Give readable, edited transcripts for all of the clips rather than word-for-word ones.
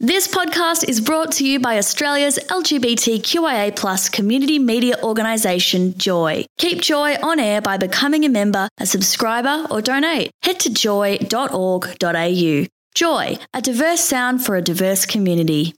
This podcast is brought to you by Australia's LGBTQIA+ community media organisation, Joy. Keep Joy on air by becoming a member, a subscriber or donate. Head to joy.org.au. Joy, a diverse sound for a diverse community.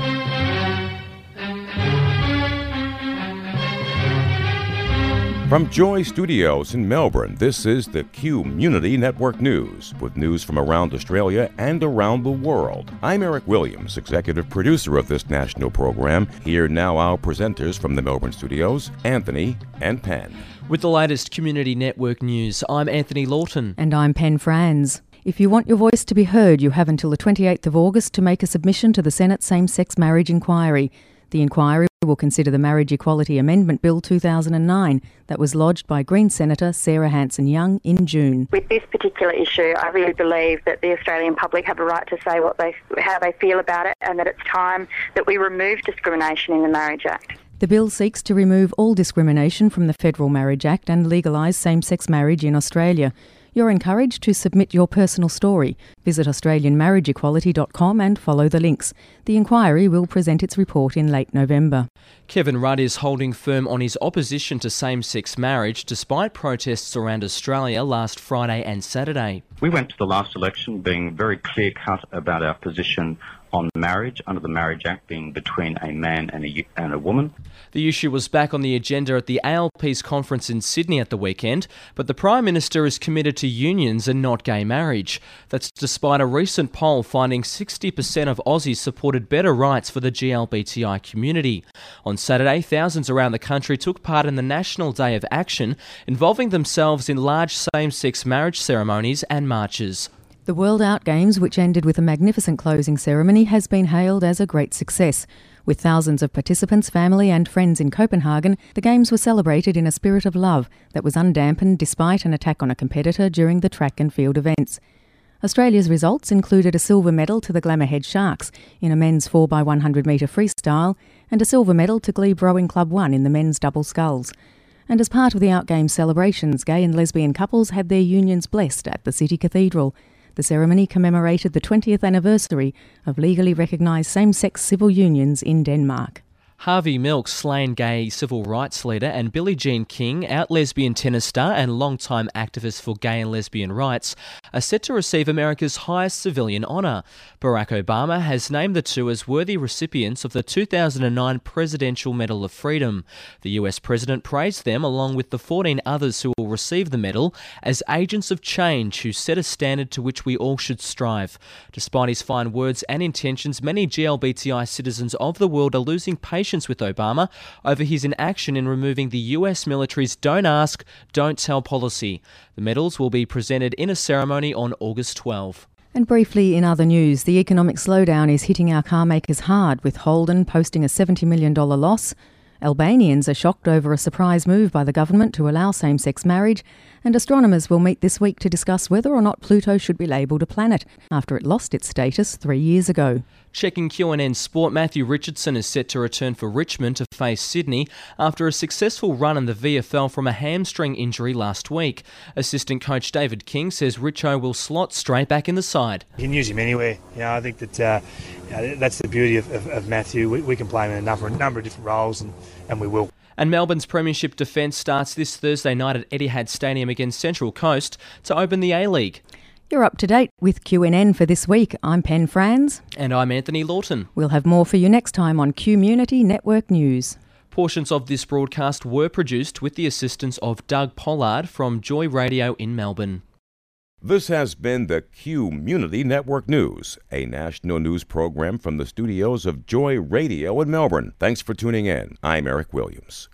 From Joy Studios in Melbourne, this is the Community Network News, with news from around Australia and around the world. I'm Eric Williams, executive producer of this national program. Here now our presenters from the Melbourne studios, Anthony and Pen. With the latest Community Network news, I'm Anthony Lawton. And I'm Pen Franz. If you want your voice to be heard, you have until the 28th of August to make a submission to the Senate Same-Sex Marriage Inquiry. The inquiry will consider the Marriage Equality Amendment Bill 2009 that was lodged by Green Senator Sarah Hanson-Young in June. With this particular issue, I really believe that the Australian public have a right to say how they feel about it, and that it's time that we remove discrimination in the Marriage Act. The bill seeks to remove all discrimination from the Federal Marriage Act and legalise same-sex marriage in Australia. You're encouraged to submit your personal story. Visit AustralianMarriageEquality.com and follow the links. The inquiry will present its report in late November. Kevin Rudd is holding firm on his opposition to same-sex marriage despite protests around Australia last Friday and Saturday. We went to the last election being very clear-cut about our position on marriage under the Marriage Act being between a man and a woman. The issue was back on the agenda at the ALP's conference in Sydney at the weekend, but the Prime Minister is committed to unions and not gay marriage. That's despite a recent poll finding 60% of Aussies supported better rights for the GLBTI community. On Saturday, thousands around the country took part in the National Day of Action, involving themselves in large same-sex marriage ceremonies and marches. The World Out Games, which ended with a magnificent closing ceremony, has been hailed as a great success. With thousands of participants, family and friends in Copenhagen, the Games were celebrated in a spirit of love that was undampened despite an attack on a competitor during the track and field events. Australia's results included a silver medal to the Glamourhead Sharks in a men's 4x100 metre freestyle and a silver medal to Glebe Rowing Club 1 in the men's double sculls. And as part of the Out Games celebrations, gay and lesbian couples had their unions blessed at the City Cathedral. The ceremony commemorated the 20th anniversary of legally recognised same-sex civil unions in Denmark. Harvey Milk, slain gay civil rights leader, and Billie Jean King, out lesbian tennis star and long-time activist for gay and lesbian rights, are set to receive America's highest civilian honour. Barack Obama has named the two as worthy recipients of the 2009 Presidential Medal of Freedom. The US President praised them, along with the 14 others who will receive the medal, as agents of change who set a standard to which we all should strive. Despite his fine words and intentions, many GLBTI citizens of the world are losing patience with Obama over his inaction in removing the US military's Don't Ask, Don't Tell policy. The medals will be presented in a ceremony on August 12. And briefly in other news, the economic slowdown is hitting our car makers hard, with Holden posting a $70 million loss. Albanians are shocked over a surprise move by the government to allow same-sex marriage, and astronomers will meet this week to discuss whether or not Pluto should be labelled a planet after it lost its status 3 years ago. Checking QNN Sport, Matthew Richardson is set to return for Richmond to face Sydney after a successful run in the VFL from a hamstring injury last week. Assistant coach David King says Richo will slot straight back in the side. You can use him anywhere. I think that that's the beauty of Matthew. We can play him in a number of different roles, and we will. And Melbourne's premiership defence starts this Thursday night at Etihad Stadium against Central Coast to open the A-League. You're up to date with QNN for this week. I'm Pen Franz. And I'm Anthony Lawton. We'll have more for you next time on Community Network News. Portions of this broadcast were produced with the assistance of Doug Pollard from Joy Radio in Melbourne. This has been the Community Network News, a national news program from the studios of Joy Radio in Melbourne. Thanks for tuning in. I'm Eric Williams.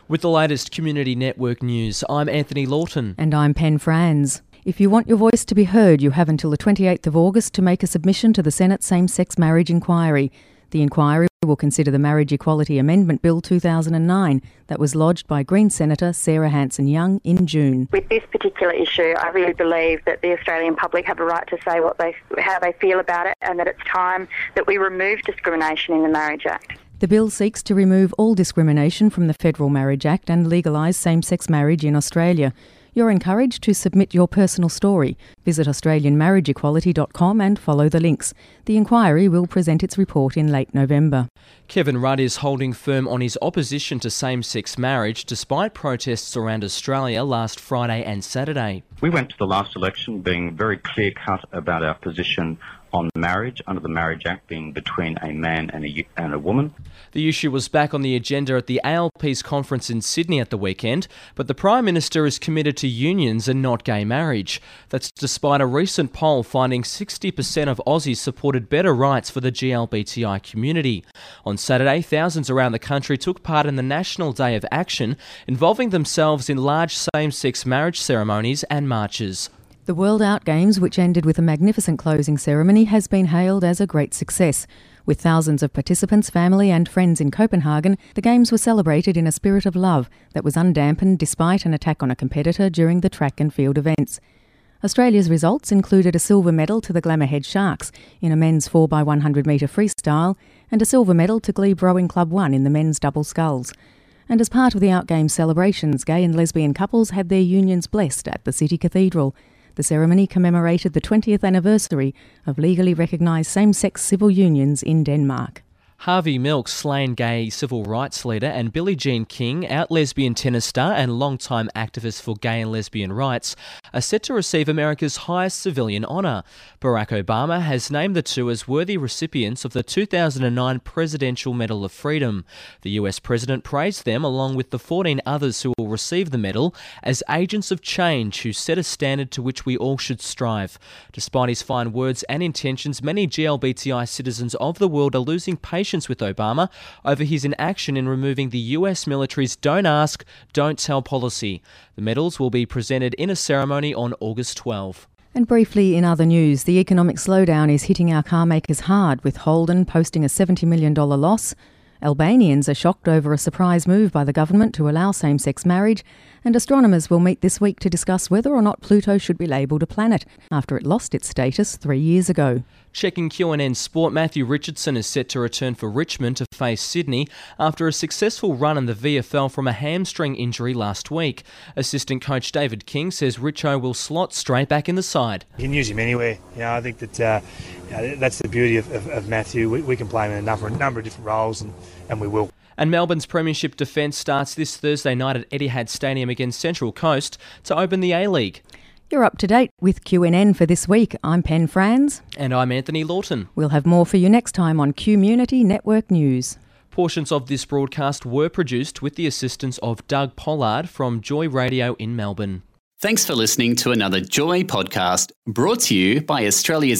With the latest Community Network news, I'm Anthony Lawton. And I'm Pen Franz. If you want your voice to be heard, you have until the 28th of August to make a submission to the Senate Same-Sex Marriage Inquiry. The inquiry will consider the Marriage Equality Amendment Bill 2009 that was lodged by Green Senator Sarah Hanson-Young in June. With this particular issue, I really believe that the Australian public have a right to say how they feel about it, and that it's time that we remove discrimination in the Marriage Act. The bill seeks to remove all discrimination from the Federal Marriage Act and legalise same-sex marriage in Australia. You're encouraged to submit your personal story. Visit AustralianMarriageEquality.com and follow the links. The inquiry will present its report in late November. Kevin Rudd is holding firm on his opposition to same-sex marriage despite protests around Australia last Friday and Saturday. We went to the last election being very clear-cut about our position on marriage under the Marriage Act being between a man and a woman. The issue was back on the agenda at the ALP's conference in Sydney at the weekend, but the Prime Minister is committed to unions and not gay marriage. That's despite a recent poll finding 60% of Aussies supported better rights for the GLBTI community. On Saturday, thousands around the country took part in the National Day of Action, involving themselves in large same-sex marriage ceremonies and marches. The World Out Games, which ended with a magnificent closing ceremony, has been hailed as a great success. With thousands of participants, family and friends in Copenhagen, the Games were celebrated in a spirit of love that was undampened despite an attack on a competitor during the track and field events. Australia's results included a silver medal to the Glamourhead Sharks in a men's 4x100 metre freestyle and a silver medal to Glebe Rowing Club 1 in the men's double sculls. And as part of the Out Games celebrations, gay and lesbian couples had their unions blessed at the City Cathedral. The ceremony commemorated the 20th anniversary of legally recognised same-sex civil unions in Denmark. Harvey Milk, slain gay civil rights leader, and Billie Jean King, out lesbian tennis star and long-time activist for gay and lesbian rights, are set to receive America's highest civilian honour. Barack Obama has named the two as worthy recipients of the 2009 Presidential Medal of Freedom. The US President praised them, along with the 14 others who will receive the medal, as agents of change who set a standard to which we all should strive. Despite his fine words and intentions, many GLBTI citizens of the world are losing patience with Obama over his inaction in removing the US military's Don't Ask, Don't Tell policy. The medals will be presented in a ceremony on August 12. And briefly in other news, the economic slowdown is hitting our car makers hard, with Holden posting a $70 million loss. Albanians are shocked over a surprise move by the government to allow same-sex marriage, and astronomers will meet this week to discuss whether or not Pluto should be labelled a planet after it lost its status 3 years ago. Checking QNN Sport, Matthew Richardson is set to return for Richmond to face Sydney after a successful run in the VFL from a hamstring injury last week. Assistant coach David King says Richo will slot straight back in the side. You can use him anywhere. I think that that's the beauty of Matthew. We can play him in a number of different roles, and we will. And Melbourne's premiership defence starts this Thursday night at Etihad Stadium against Central Coast to open the A-League. You're up to date with QNN for this week. I'm Pen Franz. And I'm Anthony Lawton. We'll have more for you next time on Community Network News. Portions of this broadcast were produced with the assistance of Doug Pollard from Joy Radio in Melbourne. Thanks for listening to another Joy podcast brought to you by Australia's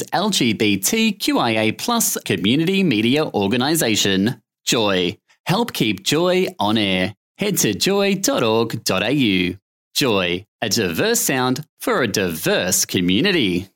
LGBTQIA+ community media organisation, Joy. Help keep Joy on air. Head to joy.org.au. Joy, a diverse sound for a diverse community.